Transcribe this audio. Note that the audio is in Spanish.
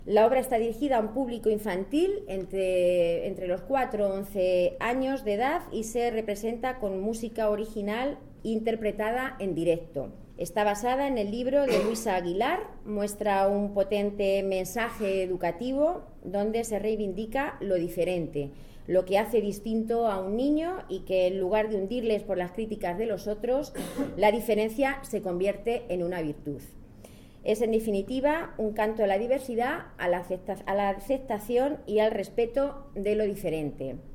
La obra está dirigida a un público infantil entre los 4 y 11 años de edad y se representa con música original interpretada en directo. Está basada en el libro de Luisa Aguilar, muestra un potente mensaje educativo donde se reivindica lo diferente, lo que hace distinto a un niño y que en lugar de hundirles por las críticas de los otros, la diferencia se convierte en una virtud. Es en definitiva un canto a la diversidad, a la aceptación y al respeto de lo diferente.